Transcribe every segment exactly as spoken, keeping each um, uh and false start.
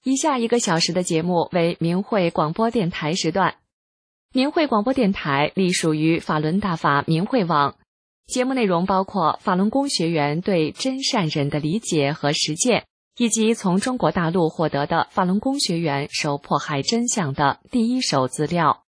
以下一个小时的节目为明慧广播电台时段。明慧广播电台隶属于法轮大法明慧网，节目内容包括法轮功学员对真善忍的理解和实践，以及从中国大陆获得的法轮功学员受迫害真相的第一手资料。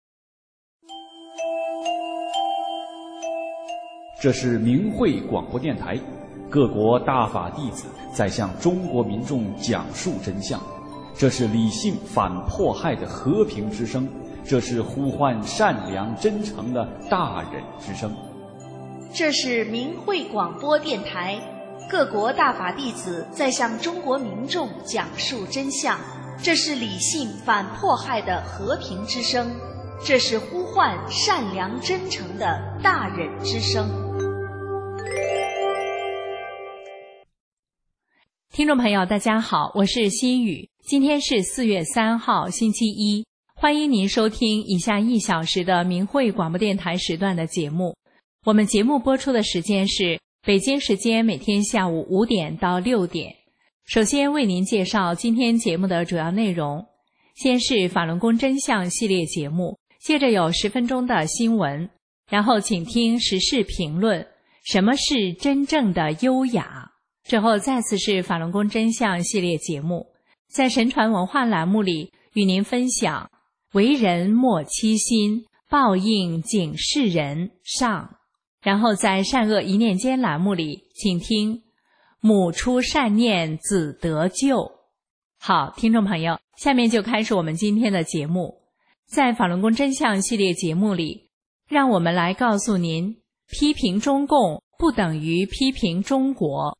这是明慧广播电台，各国大法弟子在向中国民众讲述真相，这是理性反迫害的和平之声，这是呼唤善良真诚的大忍之声。 这是明慧广播电台，各国大法弟子在向中国民众讲述真相，这是理性反迫害的和平之声，这是呼唤善良真诚的大忍之声。 听众朋友大家好，我是西雨，今天是四月三号星期一，欢迎您收听以下一小时的明慧广播电台时段的节目。我们节目播出的时间是北京时间每天下午五点到六点。首先为您介绍今天节目的主要内容，先是法轮功真相系列节目，接着有十分钟的新闻，然后请听时事评论，什么是真正的优雅，之后再次是法轮功真相系列节目，在神传文化栏目里与您分享为人莫欺心，报应警示人上，然后在善恶一念间栏目里请听母出善念子得救。好，听众朋友，下面就开始我们今天的节目。在法轮功真相系列节目里，让我们来告诉您，批评中共不等于批评中国。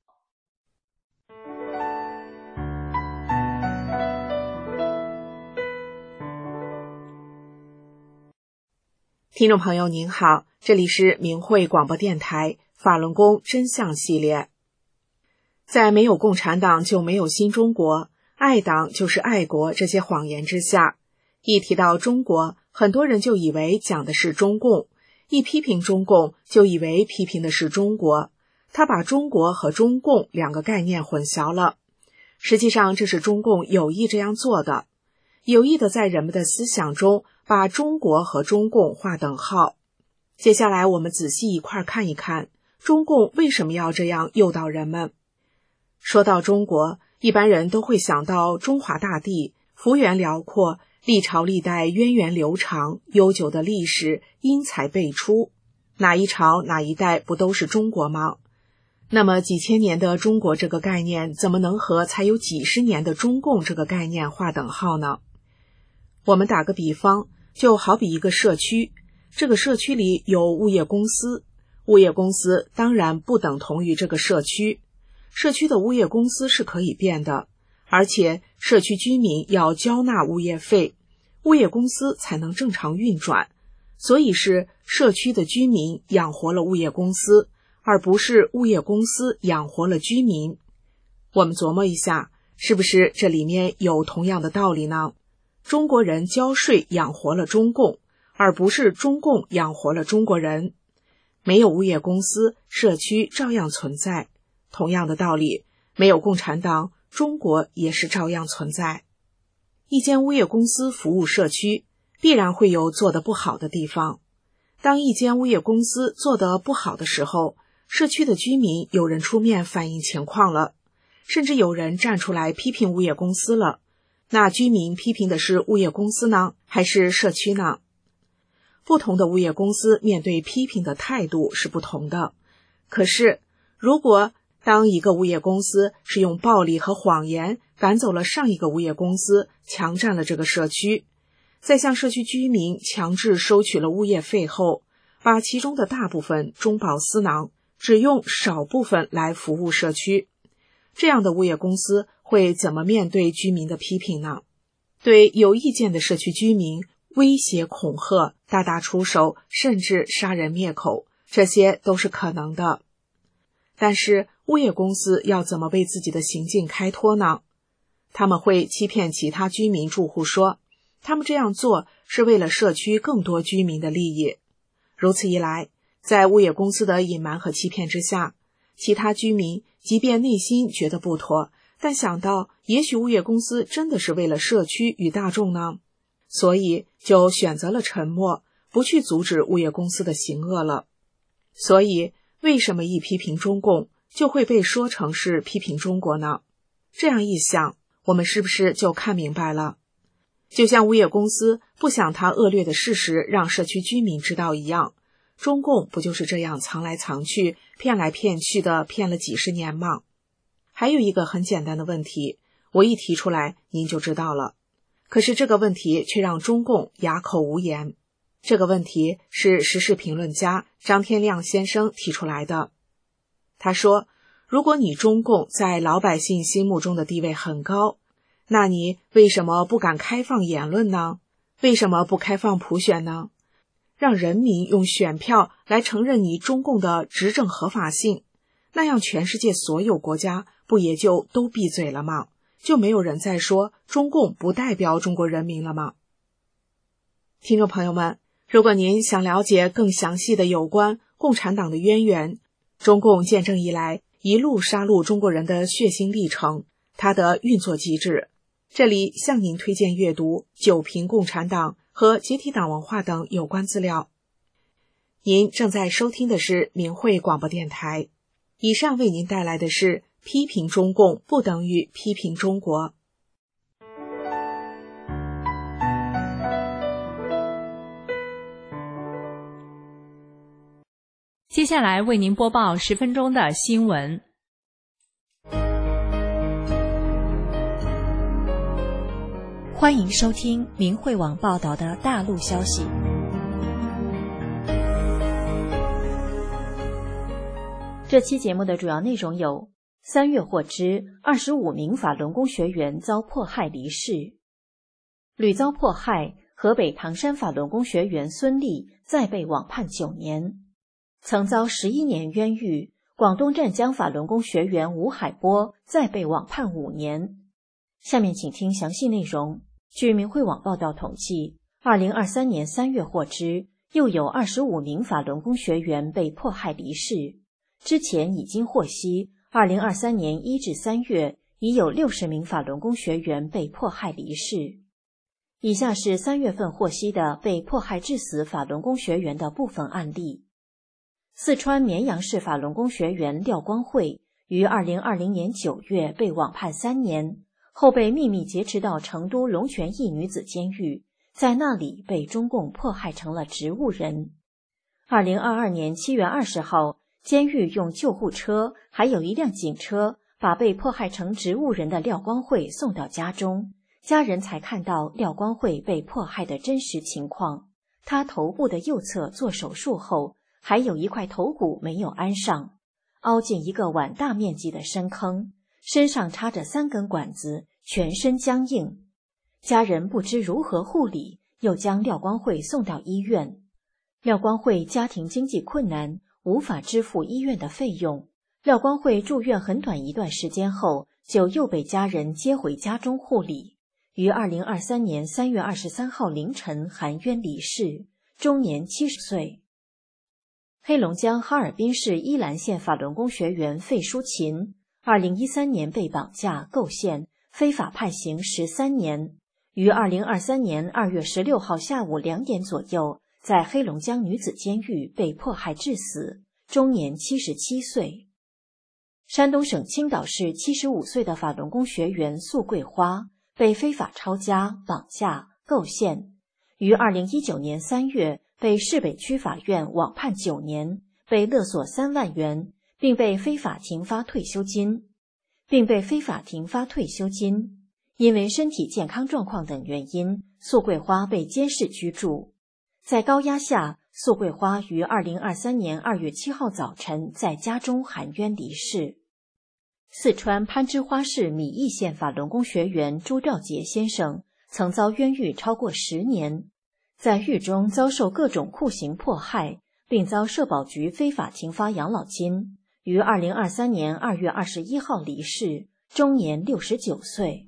听众朋友您好，这里是明慧广播电台法轮功真相系列。在没有共产党就没有新中国，爱党就是爱国这些谎言之下，一提到中国，很多人就以为讲的是中共，一批评中共就以为批评的是中国，他把中国和中共两个概念混淆了。实际上这是中共有意这样做的，有意的在人们的思想中把中国和中共划等号。接下来我们仔细一块看一看，中共为什么要这样诱导人们。说到中国，一般人都会想到中华大地，幅员辽阔，历朝历代源远流长，悠久的历史，英才辈出，哪一朝哪一代不都是中国吗？那么几千年的中国这个概念，怎么能和才有几十年的中共这个概念划等号呢？我们打个比方，就好比一个社区，这个社区里有物业公司，物业公司当然不等同于这个社区，社区的物业公司是可以变的，而且社区居民要交纳物业费，物业公司才能正常运转，所以是社区的居民养活了物业公司，而不是物业公司养活了居民。我们琢磨一下，是不是这里面有同样的道理呢？中国人交税养活了中共，而不是中共养活了中国人。没有物业公司，社区照样存在。同样的道理，没有共产党，中国也是照样存在。一间物业公司服务社区，必然会有做得不好的地方。当一间物业公司做得不好的时候，社区的居民有人出面反映情况了，甚至有人站出来批评物业公司了。那居民批评的是物业公司呢，还是社区呢？不同的物业公司面对批评的态度是不同的。可是，如果当一个物业公司是用暴力和谎言赶走了上一个物业公司，强占了这个社区，再向社区居民强制收取了物业费后，把其中的大部分中饱私囊，只用少部分来服务社区，这样的物业公司会怎么面对居民的批评呢？对有意见的社区居民威胁恐吓，大打出手，甚至杀人灭口，这些都是可能的。但是物业公司要怎么为自己的行径开脱呢？他们会欺骗其他居民住户说，他们这样做是为了社区更多居民的利益。如此一来，在物业公司的隐瞒和欺骗之下，其他居民即便内心觉得不妥， 但想到也许物业公司真的是为了社区与大众呢，所以就选择了沉默，不去阻止物业公司的行恶了。所以为什么一批评中共就会被说成是批评中国呢？这样一想，我们是不是就看明白了？就像物业公司不想他恶劣的事实让社区居民知道一样，中共不就是这样藏来藏去，骗来骗去的骗了几十年吗？还有一个很简单的问题，我一提出来您就知道了，可是这个问题却让中共哑口无言。这个问题是时事评论家张天亮先生提出来的。他说，如果你中共在老百姓心目中的地位很高，那你为什么不敢开放言论呢？为什么不开放普选呢？让人民用选票来承认你中共的执政合法性，那样全世界所有国家不也就都闭嘴了吗？就没有人再说中共不代表中国人民了吗？听众朋友们，如果您想了解更详细的有关共产党的渊源，中共建政以来一路杀戮中国人的血腥历程，它的运作机制，这里向您推荐阅读《九评共产党》和解体党文化等有关资料。您正在收听的是明慧广播电台，以上为您带来的是批评中共不等于批评中国。 接下来为您播报十分钟的新闻。 欢迎收听明慧网报道的大陆消息。这期节目的主要内容有：三月获知二十五名法轮功学员遭迫害离世；屡遭迫害，河北唐山法轮功学员孙立再被网判九年；曾遭十一年冤狱，广东湛江法轮功学员吴海波再被网判五年。下面请听详细内容。据明慧网报道统计，二零二三年三月获知，又有二十五名法轮功学员被迫害离世。之前已经获悉，二零二三年一至三月已有六十名法轮功学员被迫害离世。以下是三月份获悉的被迫害致死法轮功学员的部分案例。四川绵阳市法轮功学员廖光慧于二零二零年九月被网判三年，后被秘密劫持到成都龙泉驿女子监狱，在那里被中共迫害成了植物人。二零二二年七月二十号，监狱用救护车还有一辆警车把被迫害成植物人的廖光慧送到家中，家人才看到廖光慧被迫害的真实情况。他头部的右侧做手术后，还有一块头骨没有安上，凹进一个碗大面积的深坑，身上插着三根管子，全身僵硬。家人不知如何护理，又将廖光慧送到医院。廖光慧家庭经济困难，无法支付医院的费用。廖光慧住院很短一段时间后，就又被家人接回家中护理，于二零二三年三月二十三号凌晨含冤离世，终年七十岁。黑龙江哈尔滨市依兰县法轮功学员费淑琴二零一三年被绑架构陷，非法判刑十三年，于二零二三年二月十六号下午两点左右，在黑龙江女子监狱被迫害致死，终年七十七岁。山东省青岛市七十五岁的法轮功学员素桂花被非法抄家、绑架、构陷，于二零一九年三月被市北区法院网判九年，被勒索三万元，并被非法停发退休金，并被非法停发退休金。因为身体健康状况等原因，素桂花被监视居住。在高压下，素桂花于二零二三年二月七号早晨在家中含冤离世。四川攀枝花市米易县法轮功学员朱兆杰先生曾遭冤狱超过十年，在狱中遭受各种酷刑迫害，并遭社保局非法停发养老金，于二零二三年二月二十一号离世，终年六十九岁。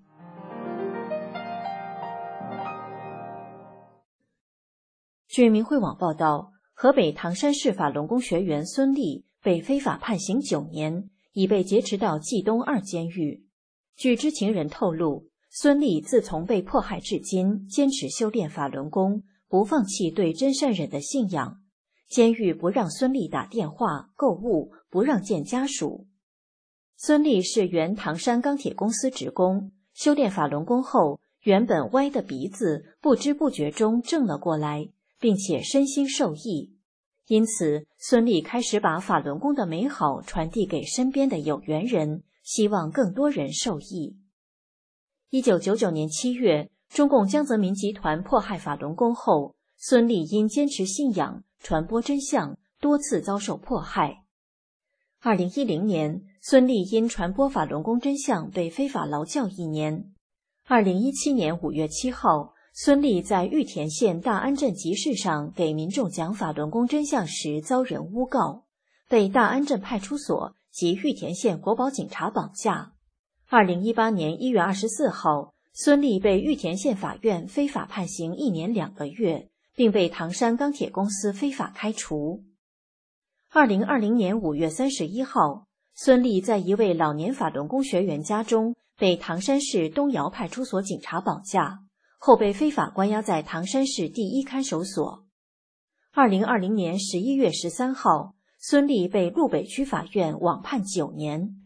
据明慧网报道，河北唐山市法轮功学员孙立被非法判刑九年，已被劫持到冀东二监狱。 据知情人透露，孙立自从被迫害至今，坚持修炼法轮功，不放弃对真善忍的信仰。监狱不让孙立打电话、购物，不让见家属。孙立是原唐山钢铁公司职工，修炼法轮功后，原本歪的鼻子不知不觉中正了过来，并且身心受益。因此，孙立开始把法轮功的美好传递给身边的有缘人，希望更多人受益。一九九九年七月，中共江泽民集团迫害法轮功后，孙立因坚持信仰、传播真相，多次遭受迫害。二零一零年，孙立因传播法轮功真相被非法劳教一年。二零一七年五月七号，孙立在玉田县大安镇集市上给民众讲法轮功真相时遭人诬告，被大安镇派出所及玉田县国保警察绑架。二零一八年一月二十四号，孙立被玉田县法院非法判刑一年两个月，并被唐山钢铁公司非法开除。二零二零年五月三十一号，孙立在一位老年法轮功学员家中被唐山市东窑派出所警察绑架，后被非法关押在唐山市第一看守所。二零二零年十一月十三号，孙立被路北区法院网判九年。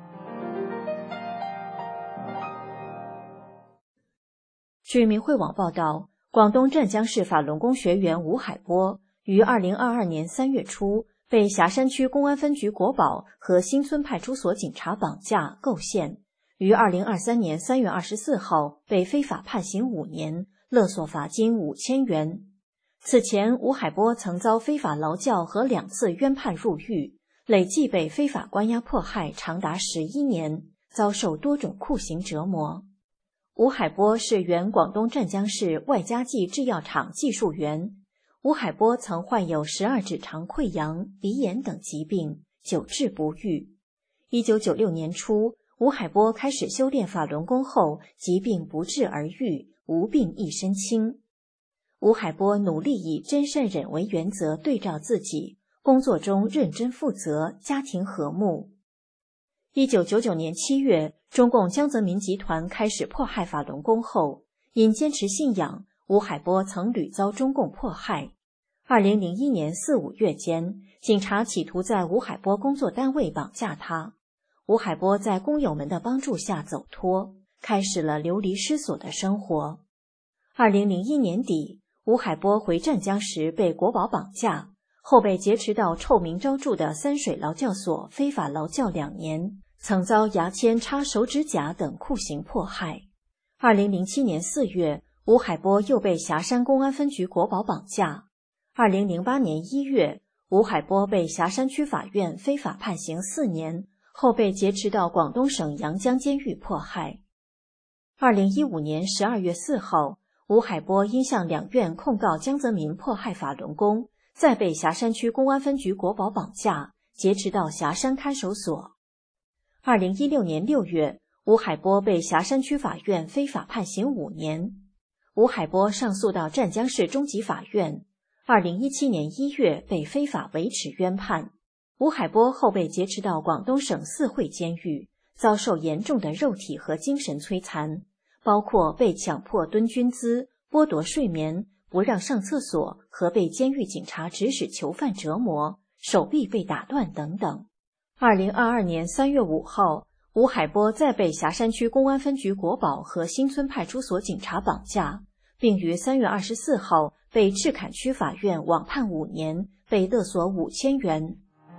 据明慧网报道，广东湛江市法轮功学员吴海波于二零二二年三月初被霞山区公安分局国保和新村派出所警察绑架构陷，于二零二三年三月二十四号被非法判刑五年，勒索罚金五千元。此前，吴海波曾遭非法劳教和两次冤判入狱，累计被非法关押迫害长达十一年，遭受多种酷刑折磨。吴海波是原广东湛江市外家记制药厂技术员。吴海波曾患有十二指肠溃疡、鼻炎等疾病，久治不愈。一九九六年初，吴海波开始修炼法轮功后，疾病不治而愈，无病一身轻。吴海波努力以真善忍为原则对照自己，工作中认真负责，家庭和睦。一九九九年七月，中共江泽民集团开始迫害法轮功后，因坚持信仰，吴海波曾屡遭中共迫害。二零零一年四五月间，警察企图在吴海波工作单位绑架他。吴海波在工友们的帮助下走脱，开始了流离失所的生活。二零零一年底，吴海波回湛江时被国保绑架，后被劫持到臭名昭著的三水劳教所非法劳教两年，曾遭牙签、插手指甲等酷刑迫害。二零零七年四月，吴海波又被霞山公安分局国保绑架。二零零八年一月，吴海波被霞山区法院非法判刑四年，后被劫持到广东省阳江监狱迫害。二零一五年十二月四号，吴海波因向两院控告江泽民迫害法轮功，再被霞山区公安分局国保绑架，劫持到霞山看守所。二零一六年六月，吴海波被霞山区法院非法判刑五年。吴海波上诉到湛江市中级法院，二零一七年一月被非法维持冤判。吴海波后被劫持到广东省四会监狱，遭受严重的肉体和精神摧残，包括被强迫蹲军姿、剥夺睡眠、不让上厕所和被监狱警察指使囚犯折磨，手臂被打断等等。二零二二年三月五号，吴海波再被霞山区公安分局国保和新村派出所警察绑架，并于三月二十四号被赤坎区法院网判五年，被勒索五千元。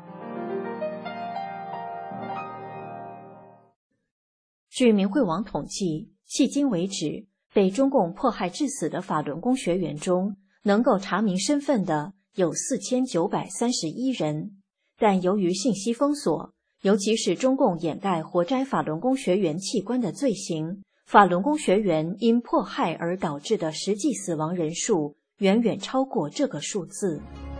据明慧网统计，迄今为止，被中共迫害致死的法轮功学员中，能够查明身份的有四千九百三十一人，但由于信息封锁，尤其是中共掩盖活摘法轮功学员器官的罪行，法轮功学员因迫害而导致的实际死亡人数远远超过这个数字。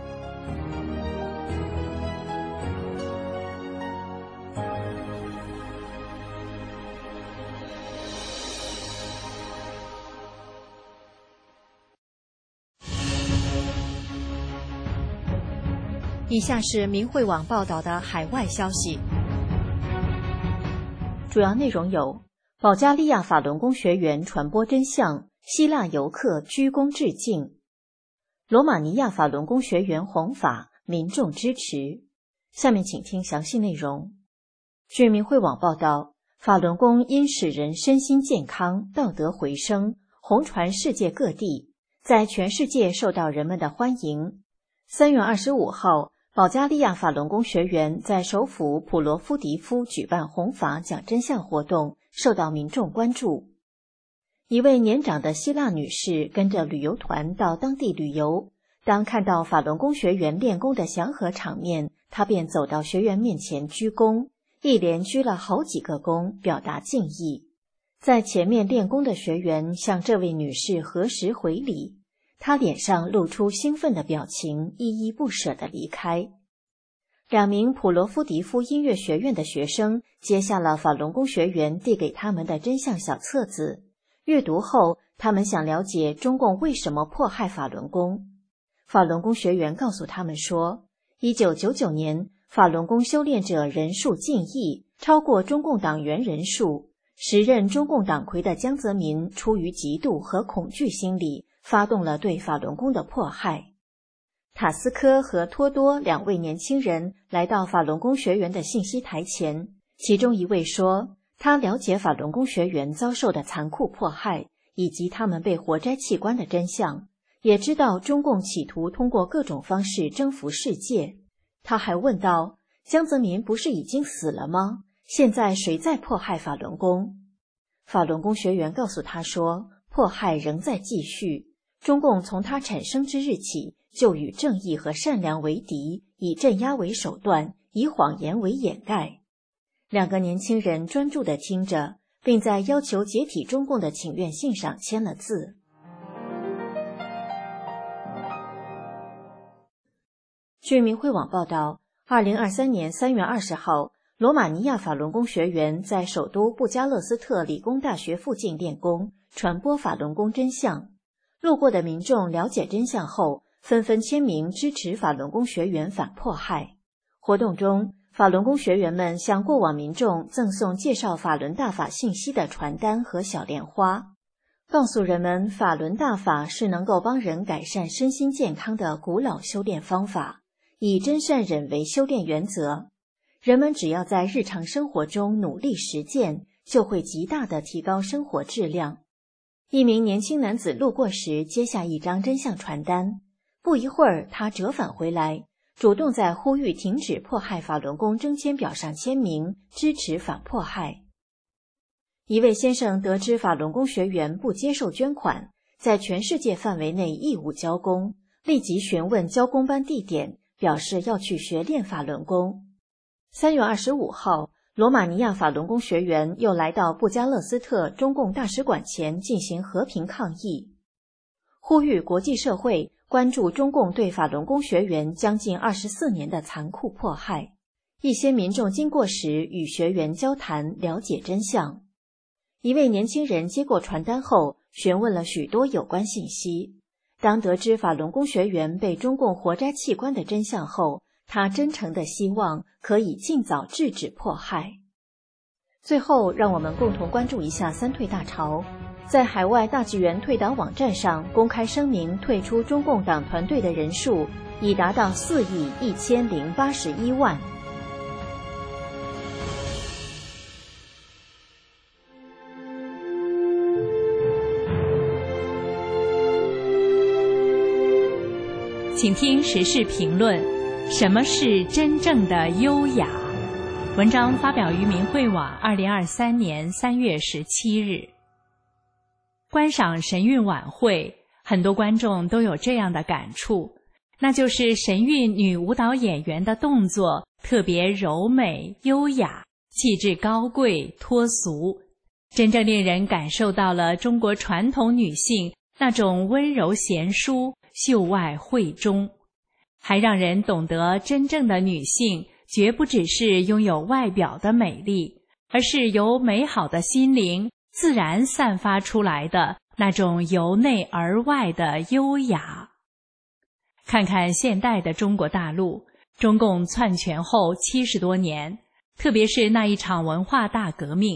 以下是明慧网报道的海外消息， 主要内容有： 保加利亚法轮功学员传播真相，希腊游客鞠躬致敬。罗马尼亚法轮功学员弘法，民众支持。下面请听详细内容。据明慧网报道，法轮功因使人身心健康、道德回升，红传世界各地，在全世界受到人们的欢迎。三月二十五号，保加利亚法轮功学员在首府普罗夫迪夫举办弘法讲真相活动，受到民众关注。一位年长的希腊女士跟着旅游团到当地旅游，当看到法轮功学员练功的祥和场面，她便走到学员面前鞠躬，一连鞠了好几个躬，表达敬意。在前面练功的学员向这位女士合十回礼，她脸上露出兴奋的表情，依依不舍地离开。两名普罗夫迪夫音乐学院的学生接下了法轮功学员递给他们的真相小册子，阅读后，他们想了解中共为什么迫害法轮功。法轮功学员告诉他们说，一九九九年，法轮功修炼者人数近亿，超过中共党员人数。时任中共党魁的江泽民出于嫉妒和恐惧心理，发动了对法轮功的迫害。塔斯科和托多两位年轻人来到法轮功学员的信息台前，其中一位说，他了解法轮功学员遭受的残酷迫害，以及他们被活摘器官的真相，也知道中共企图通过各种方式征服世界。他还问道，江泽民不是已经死了吗？现在谁在迫害法轮功？法轮功学员告诉他说，迫害仍在继续，中共从它产生之日起，就与正义和善良为敌，以镇压为手段，以谎言为掩盖。两个年轻人专注地听着，并在要求解体中共的请愿信上签了字。据明慧网报道，二零二三年三月二十号，罗马尼亚法轮功学员在首都布加勒斯特理工大学附近练功，传播法轮功真相。路过的民众了解真相后，纷纷签名支持法轮功学员反迫害。活动中，法轮功学员们向过往民众赠送介绍法轮大法信息的传单和小莲花，告诉人们法轮大法是能够帮人改善身心健康的古老修炼方法，以真善忍为修炼原则。人们只要在日常生活中努力实践，就会极大地提高生活质量。一名年轻男子路过时接下一张真相传单，不一会儿他折返回来，主动在呼吁停止迫害法轮功征签表上签名，支持反迫害。一位先生得知法轮功学员不接受捐款，在全世界范围内义务交功，立即询问交功班地点，表示要去学练法轮功。三月二十五号，罗马尼亚法轮功学员又来到布加勒斯特中共大使馆前进行和平抗议，呼吁国际社会关注中共对法轮功学员将近二十四年的残酷迫害。一些民众经过时与学员交谈，了解真相。一位年轻人接过传单后，询问了许多有关信息。当得知法轮功学员被中共活摘器官的真相后，他真诚地希望可以尽早制止迫害。最后，让我们共同关注一下三退大潮。在海外大纪元退党网站上公开声明退出中共党团队的人数已达到四亿一千零八十一万。 请听时事评论：什么是真正的优雅？文章发表于明慧网，二零二三年三月十七日。观赏神韵晚会，很多观众都有这样的感触，那就是神韵女舞蹈演员的动作特别柔美优雅，气质高贵脱俗，真正令人感受到了中国传统女性那种温柔贤淑、秀外慧中，还让人懂得真正的女性绝不只是拥有外表的美丽，而是由美好的心灵自然散发出来的那种由内而外的优雅。看看现代的中国大陆，中共篡权后七十多年，特别是那一场文化大革命，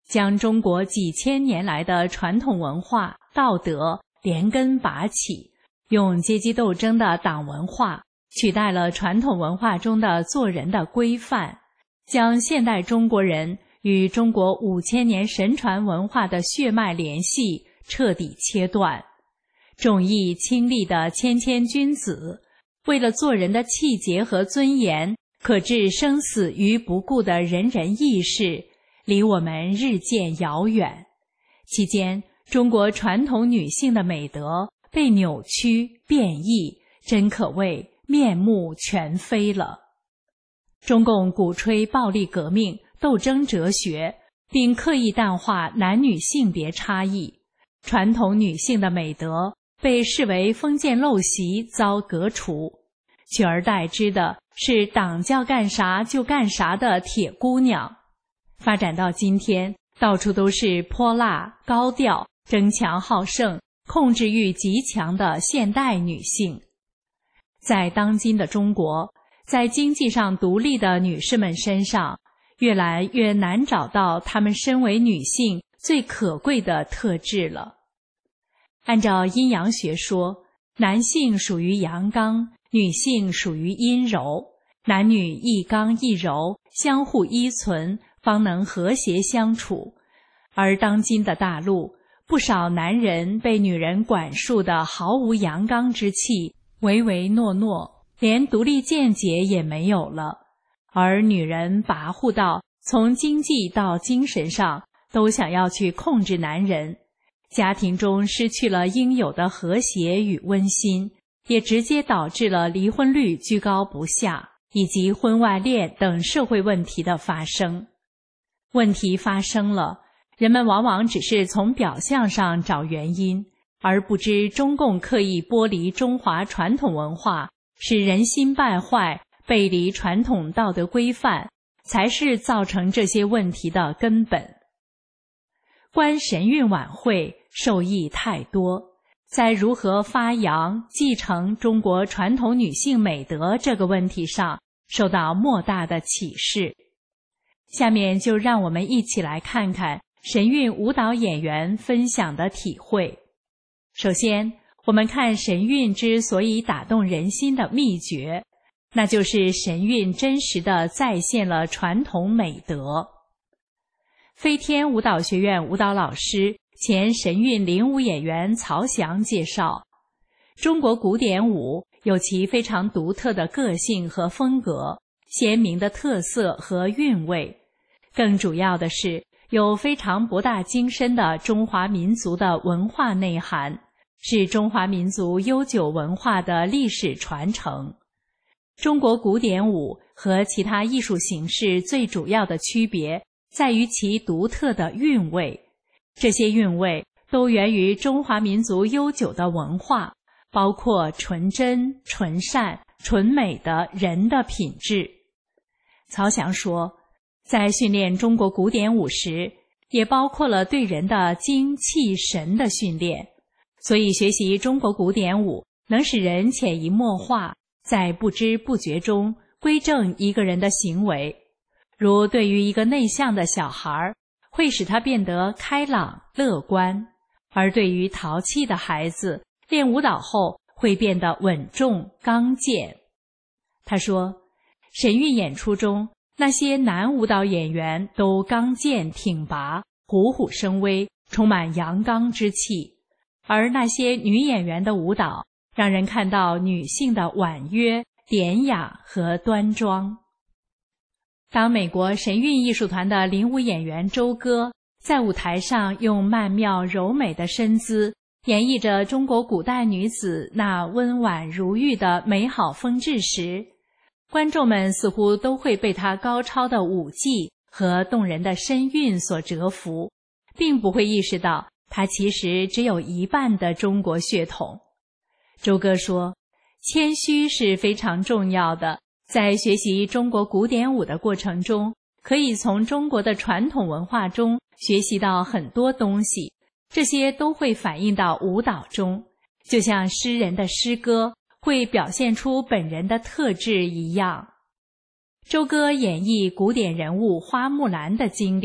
将中国几千年来的传统文化、道德连根拔起，用阶级斗争的党文化取代了传统文化中的做人的规范，将现代中国人与中国五千年神传文化的血脉联系彻底切断。重义轻利的谦谦君子，为了做人的气节和尊严，可置生死于不顾的人人义士，离我们日渐遥远。期间，中国传统女性的美德被扭曲变异，真可谓面目全非了。中共鼓吹暴力革命、斗争哲学，并刻意淡化男女性别差异，传统女性的美德被视为封建陋习，遭革除，取而代之的是党叫干啥就干啥的铁姑娘。发展到今天，到处都是泼辣、高调、争强好胜、控制欲极强的现代女性。在当今的中国，在经济上独立的女士们身上，越来越难找到她们身为女性最可贵的特质了。按照阴阳学说，男性属于阳刚，女性属于阴柔，男女一刚一柔，相互依存，方能和谐相处。而当今的大陆，不少男人被女人管束得毫无阳刚之气，唯唯诺诺，连独立见解也没有了。而女人跋扈到从经济到精神上都想要去控制男人，家庭中失去了应有的和谐与温馨，也直接导致了离婚率居高不下，以及婚外恋等社会问题的发生。问题发生了，人们往往只是从表象上找原因，而不知中共刻意剥离中华传统文化，使人心败坏，背离传统道德规范，才是造成这些问题的根本。观神韵晚会受益太多，在如何发扬、继承中国传统女性美德这个问题上受到莫大的启示。下面就让我们一起来看看神韵舞蹈演员分享的体会。首先，我们看神韵之所以打动人心的秘诀，那就是神韵真实地再现了传统美德。飞天舞蹈学院舞蹈老师、前神韵领舞演员曹翔介绍，中国古典舞有其非常独特的个性和风格，鲜明的特色和韵味，更主要的是有非常博大精深的中华民族的文化内涵，是中华民族悠久文化的历史传承。中国古典舞和其他艺术形式最主要的区别在于其独特的韵味，这些韵味都源于中华民族悠久的文化，包括纯真、纯善、纯美的人的品质。曹翔说，在训练中国古典舞时，也包括了对人的精气神的训练，所以学习中国古典舞能使人潜移默化，在不知不觉中归正一个人的行为。如对于一个内向的小孩，会使他变得开朗乐观，而对于淘气的孩子，练舞蹈后会变得稳重刚健。他说，神韵演出中那些男舞蹈演员都刚健挺拔，虎虎生威，充满阳刚之气，而那些女演员的舞蹈让人看到女性的婉约、典雅和端庄。当美国神韵艺术团的领舞演员周歌在舞台上用曼妙柔美的身姿演绎着中国古代女子那温婉如玉的美好风致时，观众们似乎都会被她高超的舞技和动人的身韵所折服，并不会意识到她其实只有一半的中国血统。周歌说，谦虚是非常重要的，在学习中国古典舞的过程中，可以从中国的传统文化中学习到很多东西，这些都会反映到舞蹈中，就像诗人的诗歌会表现出本人的特质一样。周歌演绎古典人物花木兰的经历，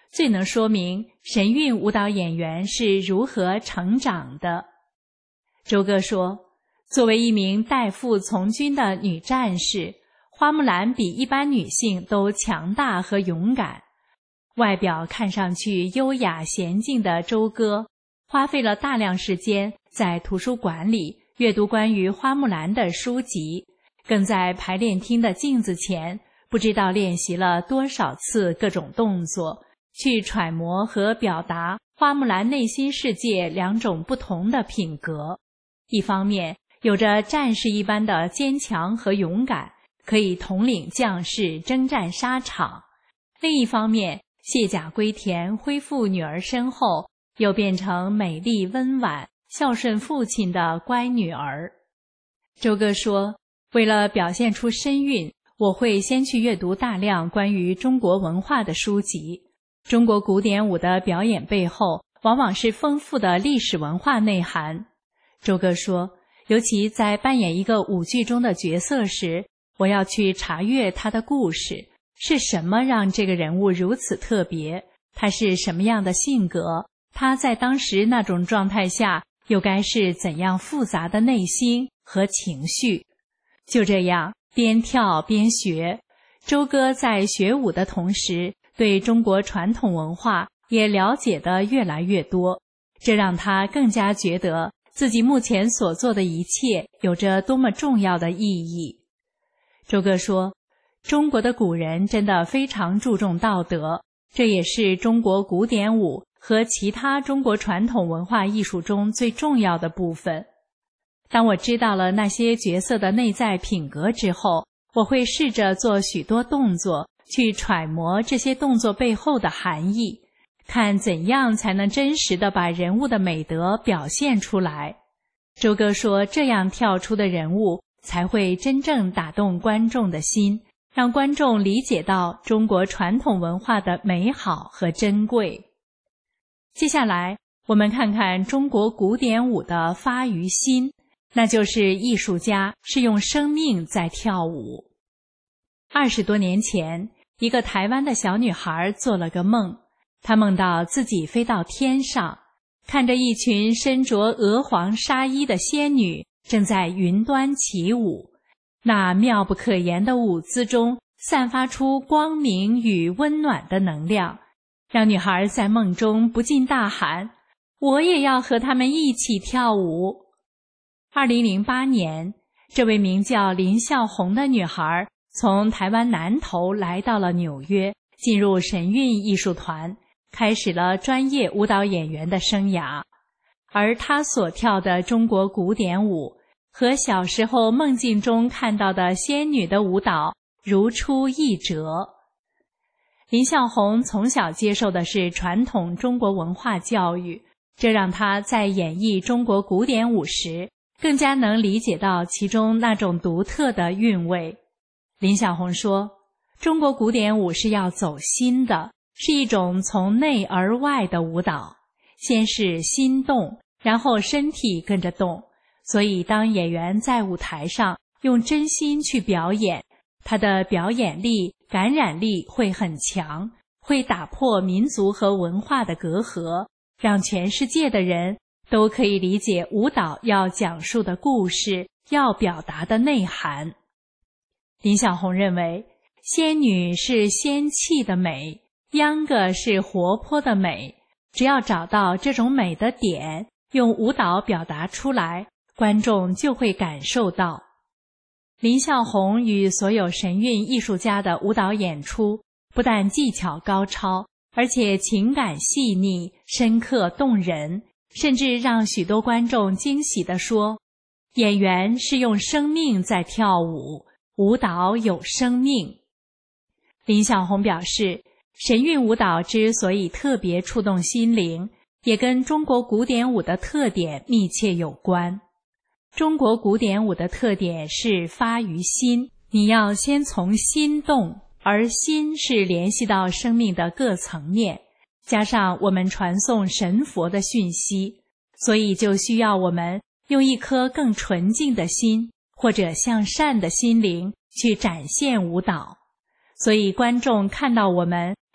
最能说明神韵舞蹈演员是如何成长的。周哥说，作为一名代父从军的女战士，花木兰比一般女性都强大和勇敢。外表看上去优雅娴静的周哥，花费了大量时间在图书馆里阅读关于花木兰的书籍，更在排练厅的镜子前不知道练习了多少次各种动作，去揣摩和表达花木兰内心世界两种不同的品格。一方面有着战士一般的坚强和勇敢，可以统领将士征战沙场；另一方面，卸甲归田恢复女儿身后，又变成美丽温婉孝顺父亲的乖女儿。周哥说，为了表现出身韵，我会先去阅读大量关于中国文化的书籍。中国古典舞的表演背后往往是丰富的历史文化内涵。周哥说，尤其在扮演一个舞剧中的角色时，我要去查阅他的故事，是什么让这个人物如此特别，他是什么样的性格，他在当时那种状态下又该是怎样复杂的内心和情绪。就这样边跳边学，周哥在学舞的同时，对中国传统文化也了解得越来越多，这让他更加觉得自己目前所做的一切有着多么重要的意义。周哥说，中国的古人真的非常注重道德，这也是中国古典舞和其他中国传统文化艺术中最重要的部分。当我知道了那些角色的内在品格之后，我会试着做许多动作，去揣摩这些动作背后的含义，看怎样才能真实地把人物的美德表现出来。周哥说，这样跳出的人物才会真正打动观众的心，让观众理解到中国传统文化的美好和珍贵。接下来我们看看中国古典舞的发于心，那就是艺术家是用生命在跳舞。二十多年前，一个台湾的小女孩做了个梦，她梦到自己飞到天上，看着一群身着鹅黄纱衣的仙女正在云端起舞，那妙不可言的舞姿中散发出光明与温暖的能量，让女孩在梦中不禁大喊，我也要和他们一起跳舞。二零零八年，这位名叫林孝红的女孩从台湾南投来到了纽约，进入神韵艺术团，开始了专业舞蹈演员的生涯。而她所跳的中国古典舞和小时候梦境中看到的仙女的舞蹈如出一辙。林孝红从小接受的是传统中国文化教育，这让她在演绎中国古典舞时更加能理解到其中那种独特的韵味。林小红说，中国古典舞是要走心的，是一种从内而外的舞蹈，先是心动，然后身体跟着动，所以当演员在舞台上用真心去表演，他的表演力、感染力会很强，会打破民族和文化的隔阂，让全世界的人都可以理解舞蹈要讲述的故事，要表达的内涵。林小红认为，仙女是仙气的美，秧歌是活泼的美，只要找到这种美的点，用舞蹈表达出来，观众就会感受到。林孝红与所有神韵艺术家的舞蹈演出，不但技巧高超，而且情感细腻、深刻动人，甚至让许多观众惊喜地说，演员是用生命在跳舞，舞蹈有生命。林小红表示，神韵舞蹈之所以特别触动心灵，也跟中国古典舞的特点密切有关。中国古典舞的特点是发于心，你要先从心动，而心是联系到生命的各层面，加上我们传送神佛的讯息，所以就需要我们用一颗更纯净的心，或者向善的心灵去展现舞蹈。所以观众看到我们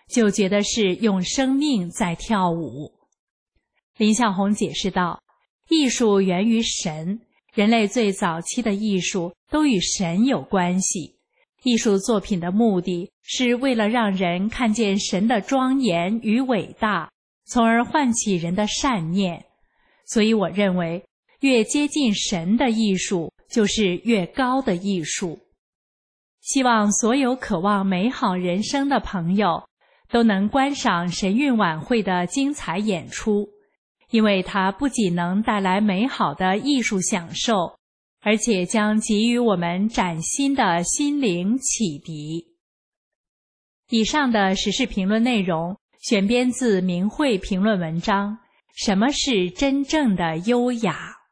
就觉得是用生命在跳舞。林孝宏解释道，艺术源于神，人类最早期的艺术都与神有关系。艺术作品的目的是为了让人看见神的庄严与伟大，从而唤起人的善念。所以我认为，越接近神的艺术，就是越高的艺术。希望所有渴望美好人生的朋友都能观赏神韵晚会的精彩演出，因为它不仅能带来美好的艺术享受，而且将给予我们崭新的心灵启迪。以上的时事评论内容选编自明慧评论文章《什么是真正的优雅》。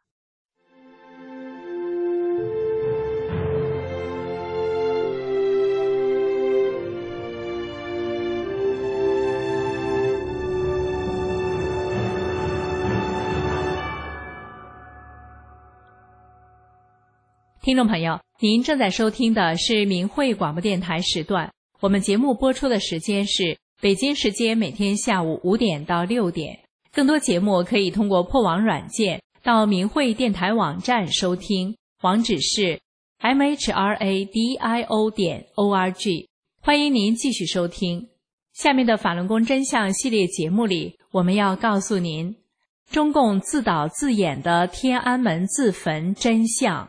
听众朋友，您正在收听的是明慧广播电台时段，我们节目播出的时间是北京时间每天下午五点到六点。更多节目可以通过破网软件到明慧电台网站收听，网址是 m h r a d i o 点 o r g。 欢迎您继续收听。下面的法轮功真相系列节目里，我们要告诉您中共自导自演的天安门自焚真相。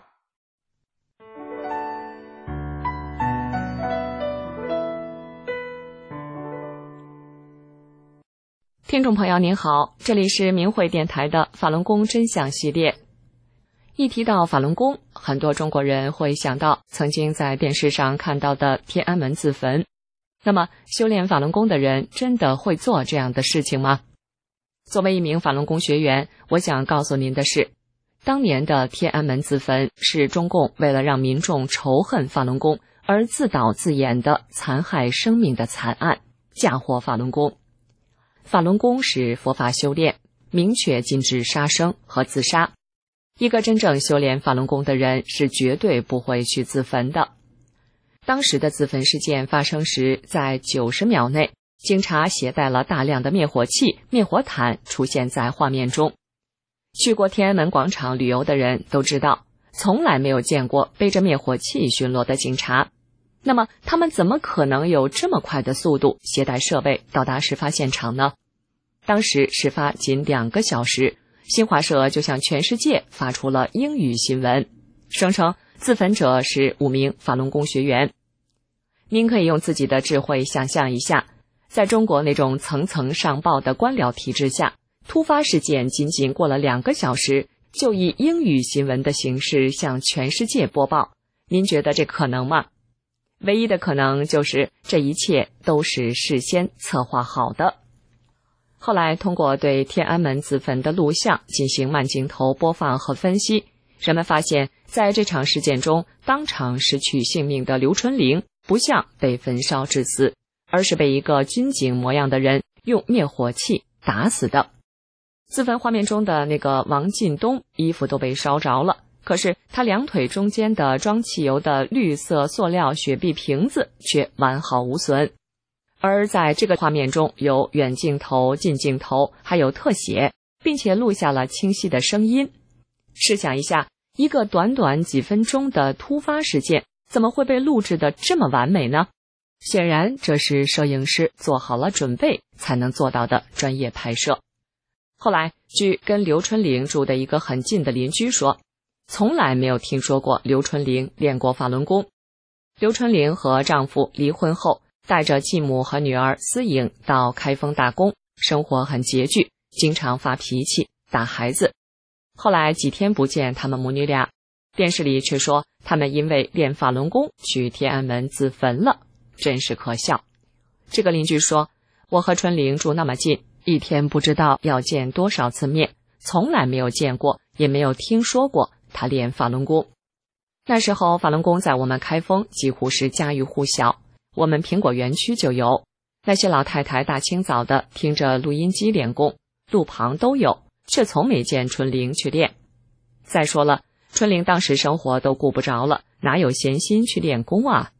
听众朋友您好，这里是明慧电台的法轮功真相系列。一提到法轮功，很多中国人会想到曾经在电视上看到的天安门自焚。那么修炼法轮功的人真的会做这样的事情吗？作为一名法轮功学员，我想告诉您的是，当年的天安门自焚是中共为了让民众仇恨法轮功而自导自演的残害生命的惨案，嫁祸法轮功。法轮功是佛法修炼，明确禁止杀生和自杀。一个真正修炼法轮功的人是绝对不会去自焚的。当时的自焚事件发生时，在九十秒内，警察携带了大量的灭火器、灭火毯出现在画面中。去过天安门广场旅游的人都知道，从来没有见过背着灭火器巡逻的警察。那么他们怎么可能有这么快的速度携带设备到达事发现场呢？当时事发仅两个小时，新华社就向全世界发出了英语新闻，声称自焚者是五名法轮功学员。您可以用自己的智慧想象一下，在中国那种层层上报的官僚体制下，突发事件仅仅过了两个小时，就以英语新闻的形式向全世界播报，您觉得这可能吗？唯一的可能就是这一切都是事先策划好的。后来通过对天安门自焚的录像进行慢镜头播放和分析，人们发现在这场事件中当场失去性命的刘春玲不像被焚烧致死，而是被一个军警模样的人用灭火器打死的。自焚画面中的那个王进东衣服都被烧着了，可是他两腿中间的装汽油的绿色塑料雪碧瓶子却完好无损。而在这个画面中有远镜头、近镜头，还有特写，并且录下了清晰的声音。试想一下，一个短短几分钟的突发事件，怎么会被录制得这么完美呢？显然这是摄影师做好了准备才能做到的专业拍摄。后来据跟刘春玲住的一个很近的邻居说，从来没有听说过刘春玲练过法轮功。刘春玲和丈夫离婚后，带着继母和女儿思颖到开封打工，生活很拮据，经常发脾气打孩子。后来几天不见他们母女俩，电视里却说他们因为练法轮功去天安门自焚了，真是可笑。这个邻居说，我和春玲住那么近，一天不知道要见多少次面，从来没有见过也没有听说过他练法轮功。那时候法轮功在我们开封几乎是家喻户晓，我们苹果园区就有，那些老太太大清早的听着录音机练功，路旁都有，却从没见春玲去练。再说了，春玲当时生活都顾不着了，哪有闲心去练功啊？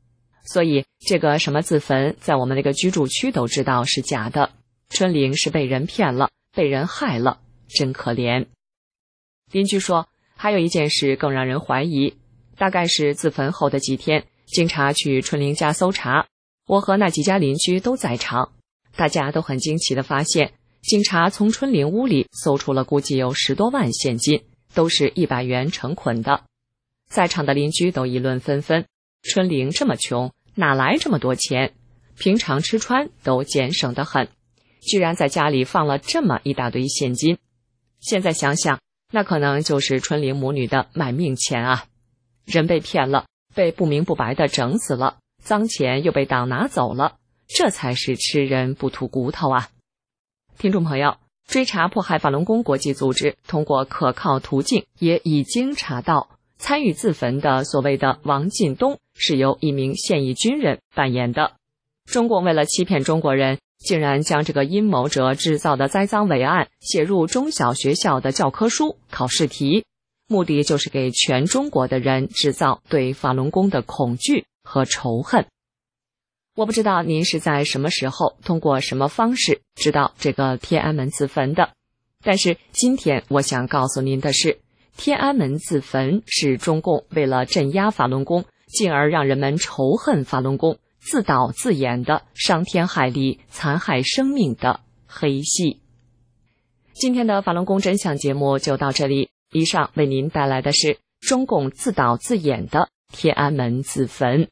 所以这个什么自焚在我们那个居住区都知道是假的。春玲是被人骗了，被人害了，真可怜。邻居说，还有一件事更让人怀疑，大概是自焚后的几天，警察去春玲家搜查，我和那几家邻居都在场，大家都很惊奇地发现，警察从春玲屋里搜出了估计有十多万现金，都是一百元成捆的。在场的邻居都议论纷纷，春玲这么穷，哪来这么多钱？平常吃穿都俭省得很，居然在家里放了这么一大堆现金。现在想想，那可能就是春玲母女的买命钱啊！人被骗了，被不明不白的整死了，赃钱又被党拿走了，这才是吃人不吐骨头啊！听众朋友，追查迫害法轮功国际组织通过可靠途径也已经查到，参与自焚的所谓的王进东是由一名现役军人扮演的。中共为了欺骗中国人，竟然将这个阴谋者制造的栽赃伪案写入中小学校的教科书、考试题，目的就是给全中国的人制造对法轮功的恐惧和仇恨。我不知道您是在什么时候通过什么方式知道这个天安门自焚的，但是今天我想告诉您的是，天安门自焚是中共为了镇压法轮功，进而让人们仇恨法轮功，自导自演的伤天害理、残害生命的黑戏。今天的法轮功真相节目就到这里，以上为您带来的是中共自导自演的天安门自焚。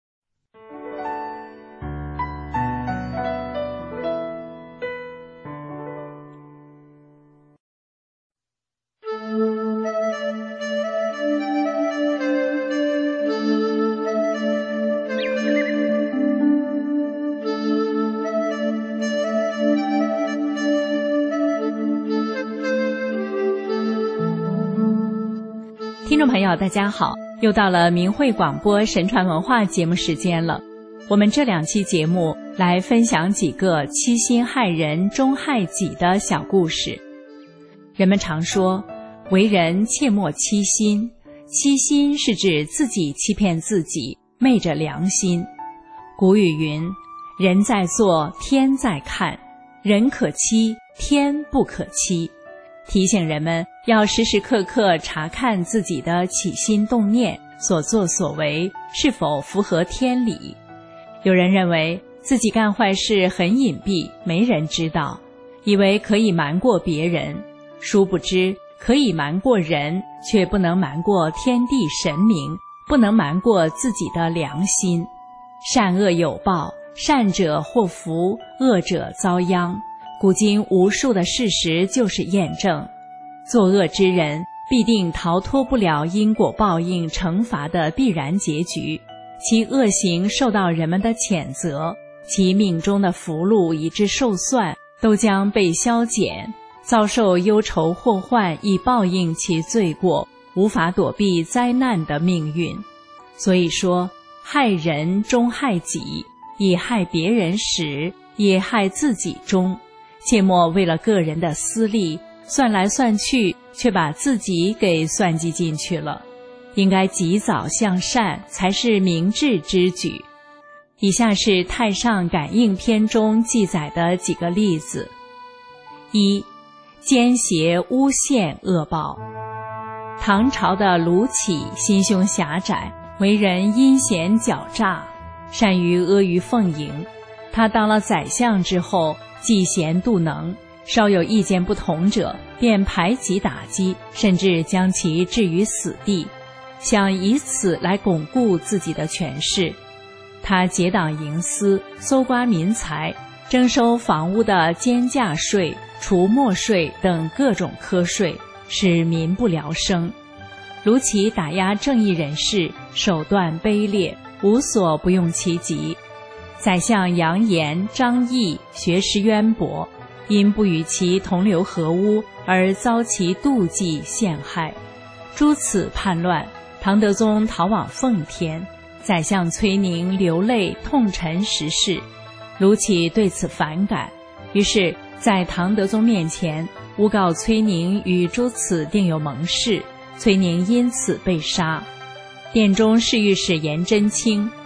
听众朋友大家好，又到了明慧广播神传文化节目时间了。我们这两期节目来分享几个欺心害人终害己的小故事。人们常说，为人切莫欺心，欺心是指自己欺骗自己，昧着良心。古语云，人在做，天在看，人可欺，天不可欺。提醒人们要时时刻刻查看自己的起心动念，所作所为是否符合天理。有人认为自己干坏事很隐蔽，没人知道，以为可以瞒过别人，殊不知可以瞒过人，却不能瞒过天地神明，不能瞒过自己的良心。善恶有报，善者祸福，恶者遭殃。古今无数的事实就是验证，作恶之人必定逃脱不了因果报应惩罚的必然结局，其恶行受到人们的谴责，其命中的福禄以致受算，都将被消减，遭受忧愁祸患以报应其罪过，无法躲避灾难的命运。所以说，害人终害己，以害别人始，也害自己终。切莫为了个人的私利，算来算去，却把自己给算计进去了。应该及早向善，才是明智之举。以下是《太上感应篇》中记载的几个例子。一、奸邪诬陷恶报。唐朝的卢杞心胸狭窄，为人阴险狡诈，善于阿谀奉迎。他当了宰相之后，嫉贤妒能，稍有意见不同者，便排挤打击，甚至将其置于死地，想以此来巩固自己的权势。他结党营私，搜刮民财，征收房屋的监价税、除没税等各种苛税，使民不聊生。卢杞打压正义人士，手段卑劣，无所不用其极。宰相杨炎、张毅学识渊博，因不与其同流合污而遭其妒忌陷害。诸此叛乱，唐德宗逃往奉天，宰相崔宁流泪痛陈时事。卢杞对此反感，于是在唐德宗面前诬告崔宁与诸此定有盟誓，崔宁因此被杀。殿中侍御史颜真卿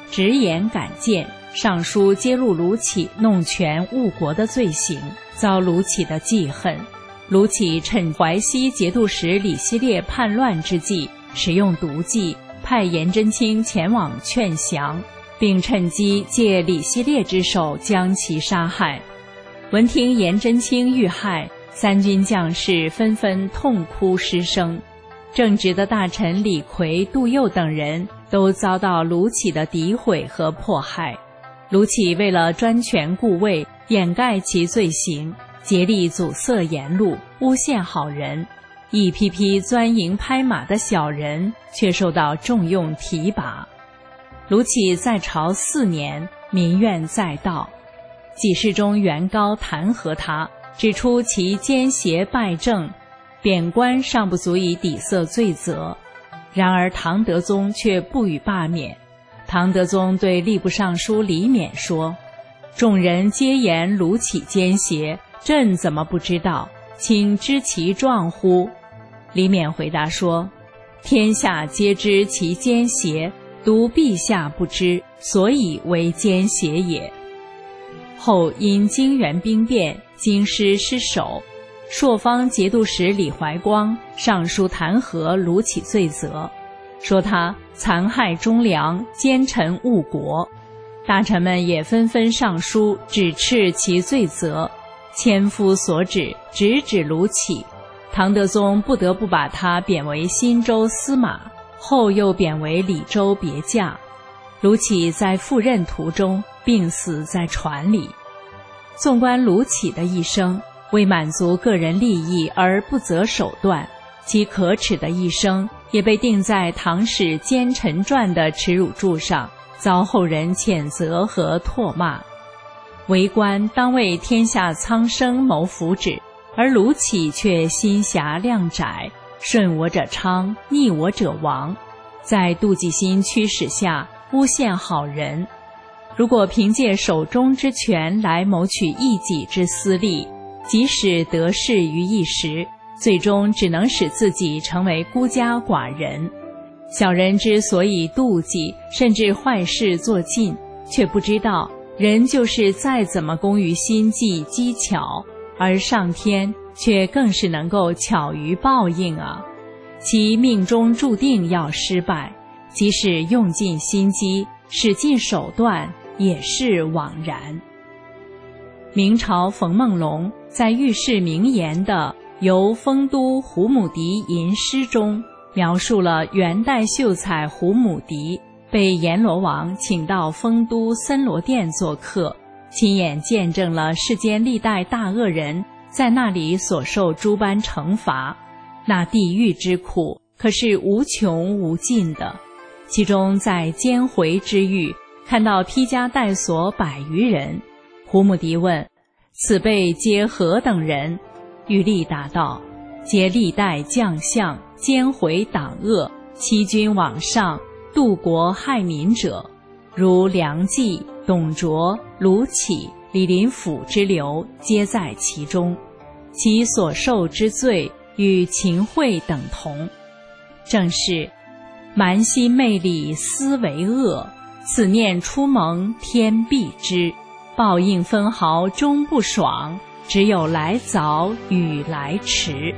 直言敢谏，上书揭露卢杞弄权误国的罪行，遭卢杞的记恨。卢杞趁淮西节度使李希烈叛乱之际，使用毒计，派颜真卿前往劝降，并趁机借李希烈之手将其杀害。闻听颜真卿遇害，三军将士纷纷痛哭失声。正直的大臣李逵、杜佑等人都遭到卢杞的诋毁和迫害。卢杞为了专权固位，掩盖其罪行，竭力阻塞言路，诬陷好人。一批批钻营拍马的小人却受到重用提拔。卢杞在朝四年，民怨载道。给事中袁高弹劾他，指出其奸邪败政，贬官尚不足以抵塞罪责。然而唐德宗却不予罢免。唐德宗对吏部尚书李勉说：“众人皆言卢杞奸邪，朕怎么不知道？请知其状乎？”李勉回答说：“天下皆知其奸邪，独陛下不知，所以为奸邪也。”后因泾原兵变，京师失守，朔方节度使李怀光上书弹劾卢杞罪责，说他残害忠良，奸臣误国。大臣们也纷纷上书指斥其罪责，千夫所指，直指卢杞。唐德宗不得不把他贬为新州司马，后又贬为礼州别驾。卢杞在赴任途中病死在船里。纵观卢杞的一生，为满足个人利益而不择手段，其可耻的一生也被钉在《唐史奸臣传》的耻辱柱上，遭后人谴责和唾骂。为官当为天下苍生谋福祉，而卢杞却心狭量窄，顺我者昌，逆我者亡，在妒忌心驱使下诬陷好人。如果凭借手中之权来谋取一己之私利，即使得势于一时，最终只能使自己成为孤家寡人。小人之所以妒忌，甚至坏事做尽，却不知道人就是再怎么工于心计机巧，而上天却更是能够巧于报应啊！其命中注定要失败，即使用尽心机，使尽手段，也是枉然。明朝冯梦龙在寓世名言的《游丰都胡母笛吟诗》中，描述了元代秀才胡母笛被阎罗王请到丰都森罗殿做客，亲眼见证了世间历代大恶人在那里所受诸般惩罚。那地狱之苦可是无穷无尽的，其中在监回之狱看到披枷带锁百余人。胡母笛问：“此辈皆何等人？”玉立答道：“皆历代将相，奸回党恶，欺君罔上，妒国害民者，如梁冀、董卓、卢杞、李林甫之流，皆在其中。其所受之罪，与秦桧等同。正是蛮心昧理思为恶，此念出蒙天必知，报应分毫终不爽，只有来早与来迟。”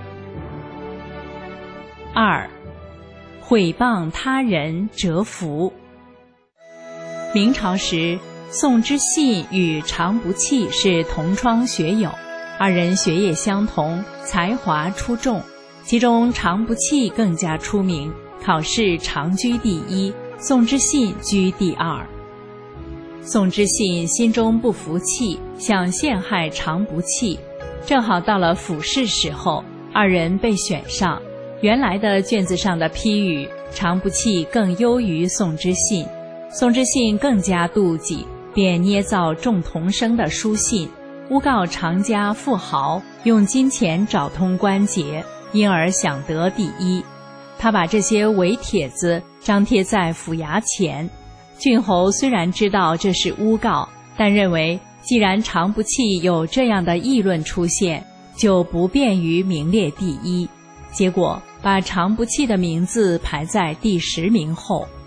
二、毁谤他人折服。明朝时，宋之信与常不弃是同窗学友，二人学业相同，才华出众，其中常不弃更加出名，考试常居第一，宋之信居第二。宋之信心中不服气，想陷害常不弃，正好到了府试时候，二人被选上。原来的卷子上的批语，常不弃更优于宋之信，宋之信更加妒忌，便捏造众同生的书信，诬告常家富豪用金钱找通关节，因而想得第一。他把这些伪帖子张贴在府衙前。郡侯虽然知道这是诬告，但认为既然常不弃有这样的议论出现，就不便于名列第一，结果把常不弃的名字排在第十名后。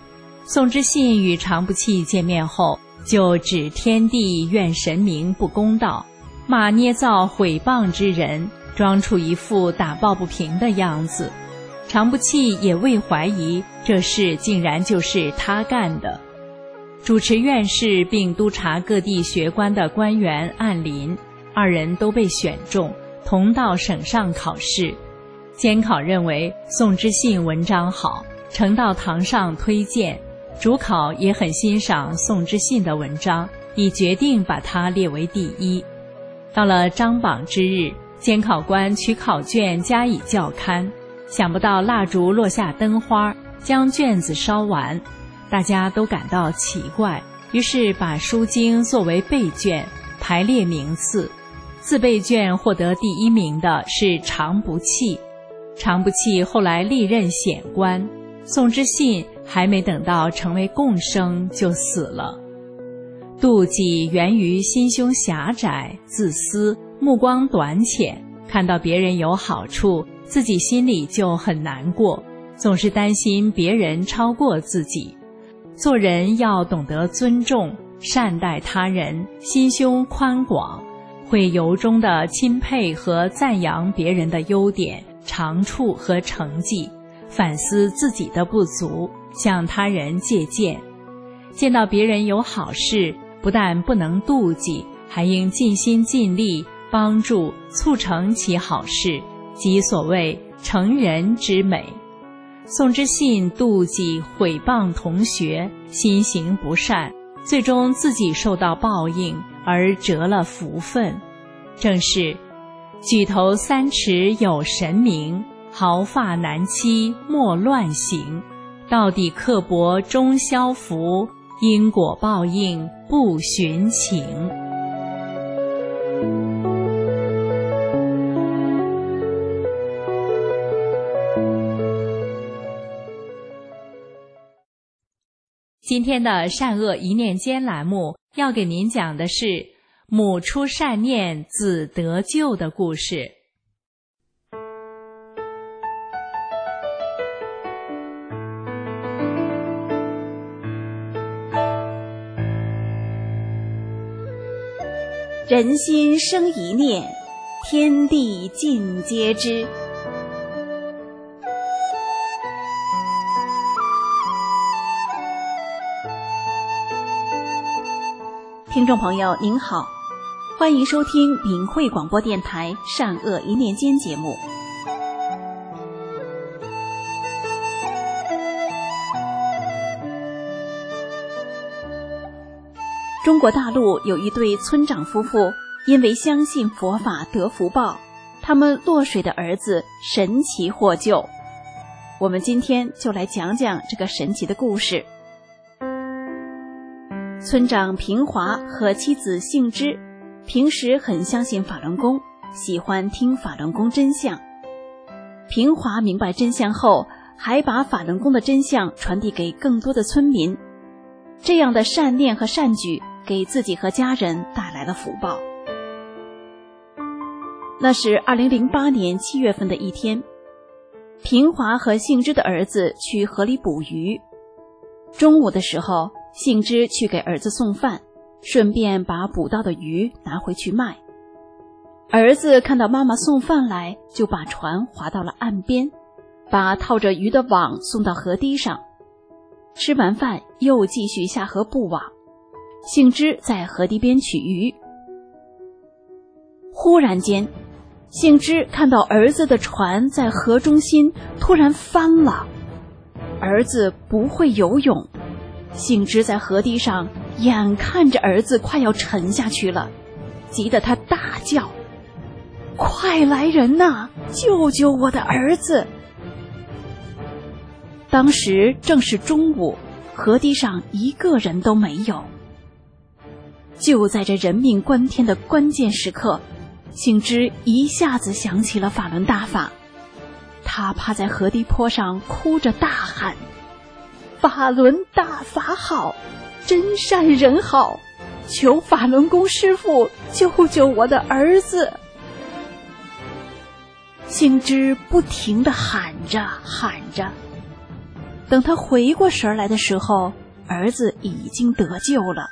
宋之信与常不弃见面后，就指天地怨神明不公道，骂捏造毁谤之人，装出一副打抱不平的样子。常不弃也未怀疑这事竟然就是他干的。主持院试并督察各地学官的官员按林，二人都被选中，同到省上考试。监考认为宋之信文章好，呈到堂上推荐，主考也很欣赏宋之信的文章，已决定把他列为第一。到了张榜之日，监考官取考卷加以校勘，想不到蜡烛落下灯花，将卷子烧完，大家都感到奇怪，于是把书经作为备卷，排列名次。自备卷获得第一名的是常不弃，常不弃后来历任显官，宋之信还没等到成为贡生就死了。妒忌源于心胸狭窄、自私、目光短浅，看到别人有好处，自己心里就很难过，总是担心别人超过自己。做人要懂得尊重，善待他人，心胸宽广，会由衷地钦佩和赞扬别人的优点、长处和成绩，反思自己的不足，向他人借鉴。见到别人有好事，不但不能妒忌，还应尽心尽力帮助促成其好事，即所谓成人之美。宋之信妒忌毁谤同学，心行不善，最终自己受到报应而折了福分。正是举头三尺有神明，毫发难期莫乱行，到底刻薄终消福，因果报应不寻情。今天的善恶一念间栏目要给您讲的是母出善念子得救的故事。 人心生一念，天地尽皆知。听众朋友您好，欢迎收听明慧广播电台善恶一念间节目。中国大陆有一对村长夫妇，因为相信佛法得福报，他们落水的儿子神奇获救。我们今天就来讲讲这个神奇的故事。村长平华和妻子幸之平时很相信法轮功，喜欢听法轮功真相。平华明白真相后，还把法轮功的真相传递给更多的村民。这样的善念和善举给自己和家人带来了福报。那是二零零八年七月份的一天，平华和幸之的儿子去河里捕鱼。中午的时候，幸之去给儿子送饭，顺便把捕到的鱼拿回去卖。儿子看到妈妈送饭来，就把船划到了岸边，把套着鱼的网送到河堤上。吃完饭又继续下河布网。幸之在河堤边取鱼。忽然间，幸之看到儿子的船在河中心突然翻了。儿子不会游泳，幸之在河堤上眼看着儿子快要沉下去了，急得他大叫：快来人呐，救救我的儿子！当时正是中午，河堤上一个人都没有。就在这人命关天的关键时刻，幸之一下子想起了法轮大法。他趴在河堤坡上哭着大喊：法轮大法好，真善人好，求法轮功师父救救我的儿子！幸之不停地喊着喊着， 等他回过神来的时候，儿子已经得救了。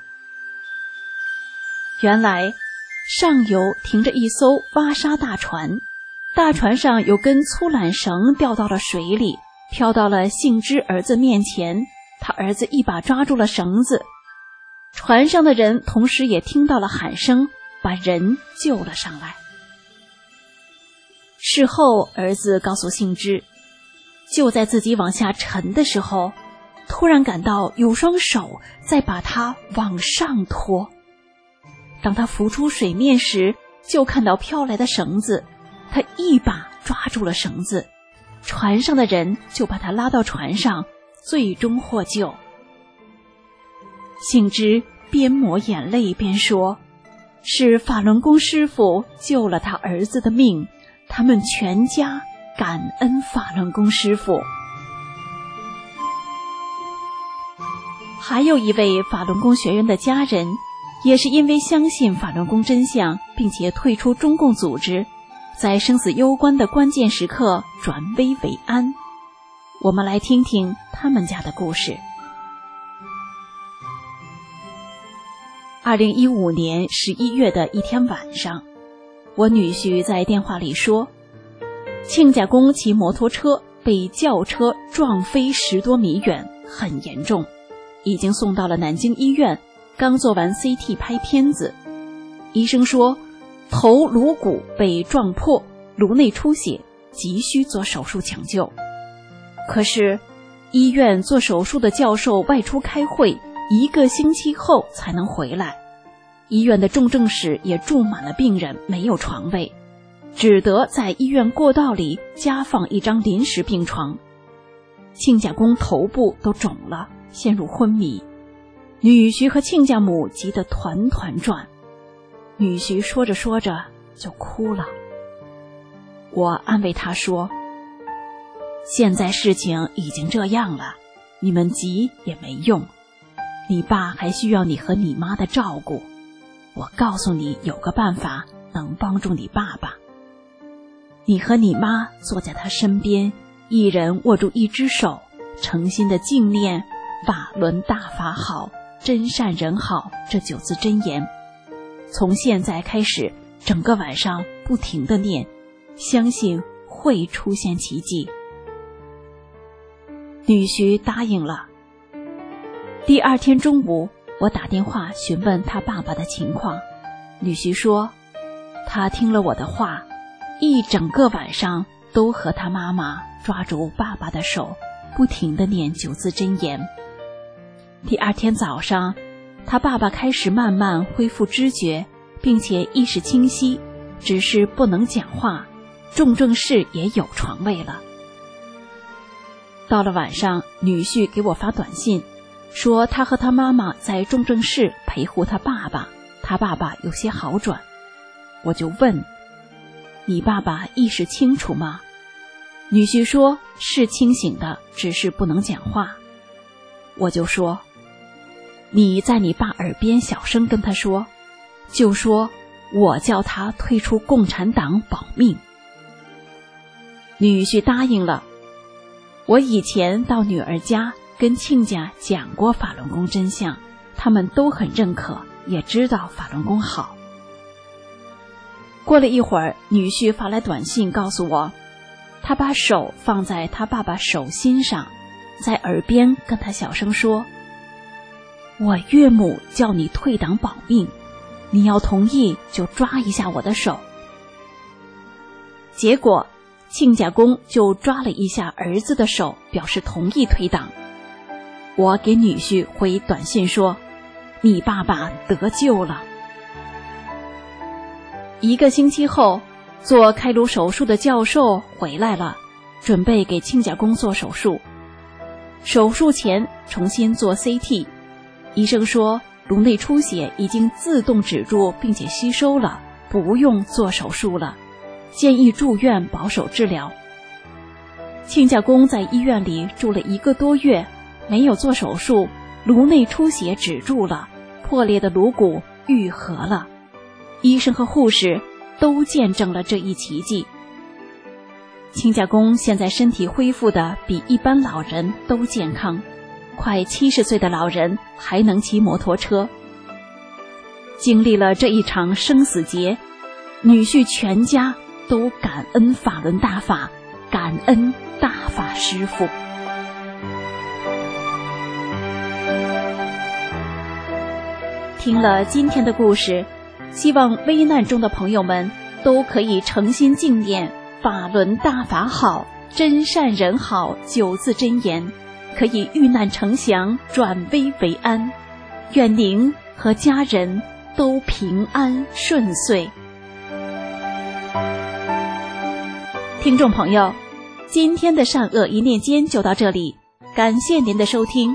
原来上游停着一艘挖沙大船，大船上有根粗缆绳掉到了水里，飘到了幸之儿子面前，他儿子一把抓住了绳子。船上的人同时也听到了喊声，把人救了上来。事后儿子告诉幸之，就在自己往下沉的时候，突然感到有双手在把他往上拖。当他浮出水面时，就看到飘来的绳子，他一把抓住了绳子，船上的人就把他拉到船上，最终获救。幸之边抹眼泪边说，是法轮功师傅救了他儿子的命，他们全家感恩法轮功师傅。还有一位法轮功学员的家人，也是因为相信法轮功真相，并且退出中共组织，在生死攸关的关键时刻转危为安。我们来听听他们家的故事。二零一五年十一月的一天晚上，我女婿在电话里说，亲家公骑摩托车被轿车撞飞十多米远，很严重，已经送到了南京医院，刚做完 C T 拍片子。医生说头颅骨被撞破，颅内出血，急需做手术抢救。可是医院做手术的教授外出开会，一个星期后才能回来。医院的重症室也住满了病人，没有床位，只得在医院过道里加放一张临时病床。亲家公头部都肿了，陷入昏迷。女婿和亲家母急得团团转，女婿说着说着就哭了。我安慰他说，现在事情已经这样了，你们急也没用，你爸还需要你和你妈的照顾，我告诉你有个办法能帮助你爸爸。你和你妈坐在他身边，一人握住一只手，诚心的静念法轮大法好，真善人好这九字真言，从现在开始整个晚上不停地念，相信会出现奇迹。女婿答应了。第二天中午，我打电话询问他爸爸的情况，女婿说他听了我的话，一整个晚上都和他妈妈抓住爸爸的手，不停地念九字真言。第二天早上，他爸爸开始慢慢恢复知觉，并且意识清晰，只是不能讲话，重症室也有床位了。到了晚上，女婿给我发短信，说他和他妈妈在重症室陪护他爸爸，他爸爸有些好转。我就问，你爸爸意识清楚吗？女婿说是清醒的，只是不能讲话。我就说，你在你爸耳边小声跟他说，就说我叫他退出共产党保命。女婿答应了。我以前到女儿家跟亲家讲过法轮功真相，他们都很认可，也知道法轮功好。过了一会儿，女婿发来短信告诉我，他把手放在他爸爸手心上，在耳边跟他小声说，我岳母叫你退党保命，你要同意就抓一下我的手。结果亲家公就抓了一下儿子的手，表示同意退党。我给女婿回短信说，你爸爸得救了。一个星期后，做开颅手术的教授回来了，准备给亲家公做手术。手术前重新做 C T， 医生说颅内出血已经自动止住并且吸收了，不用做手术了，建议住院保守治疗。亲家公在医院里住了一个多月，没有做手术，颅内出血止住了，破裂的颅骨愈合了。医生和护士都见证了这一奇迹。 亲家公现在身体恢复的比一般老人都健康，快七十岁的老人还能骑摩托车。经历了这一场生死劫，女婿全家都感恩法轮大法，感恩大法师父。听了今天的故事，希望危难中的朋友们都可以诚心敬念法轮大法好，真善人好九字真言，可以遇难成祥，转危为安。愿您和家人都平安顺遂。听众朋友，今天的善恶一念间就到这里，感谢您的收听。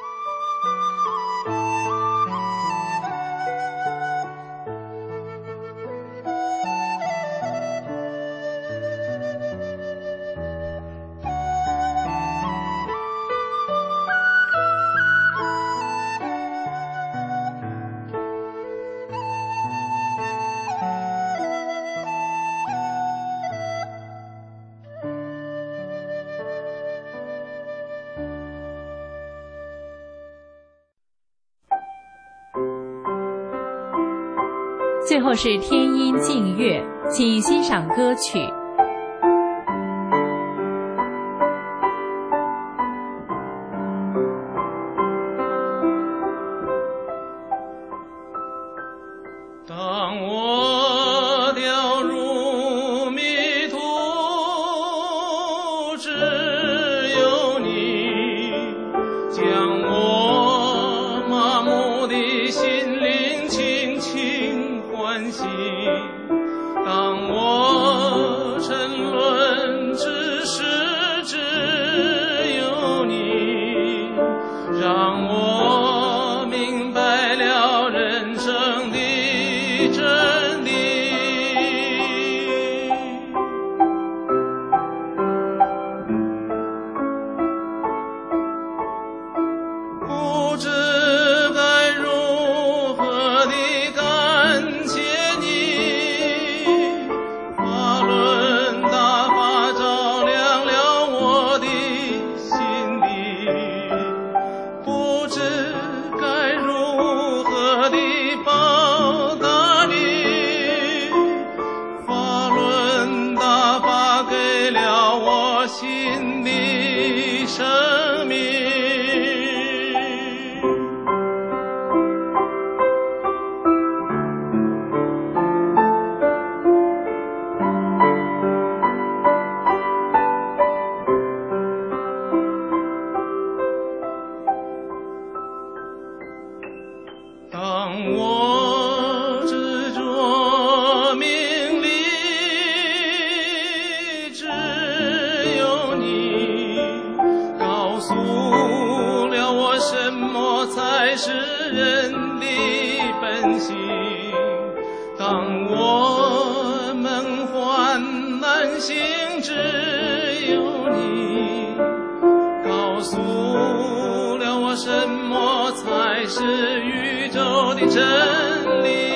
最后是天音静月，请欣赏歌曲。 当我掉入迷途，只有你将我麻木的心灵轻轻唤醒。当我沉沦之时，只有你让我明白了人生的真理。不知该如何地感谢你，法轮大法照亮了我的心里。不知该如何地报答你，法轮大法给了我新的生命。当我执着名利，只有你告诉了我什么才是人的本性。当我们患难行，只有你告诉了我什么才是宇宙的真理。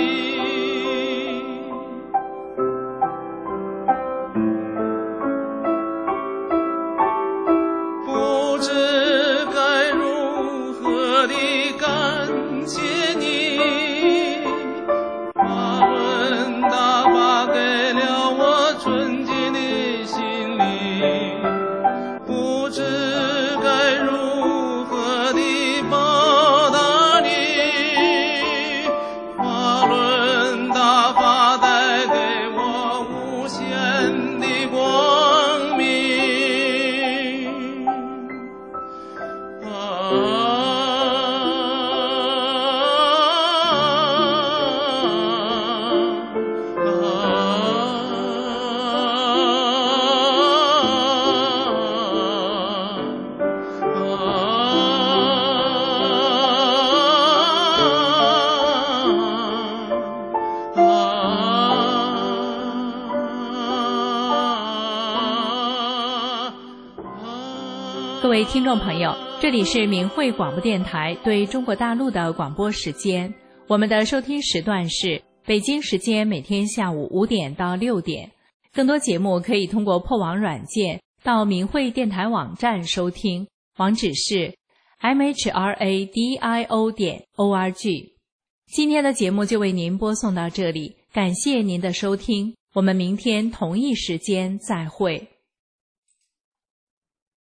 不知该如何地感谢你，法轮大法给了我纯洁的心灵。不知该如何地报答你，法轮大法带给我无限的光明。啊各位听众朋友，这里是明慧广播电台对中国大陆的广播时间，我们的收听时段是北京时间每天下午五点到六点。 更多节目可以通过破网软件到明慧电台网站收听，网址是 m h r a d i o 点 o r g。 今天的节目就为您播送到这里，感谢您的收听，我们明天同一时间再会。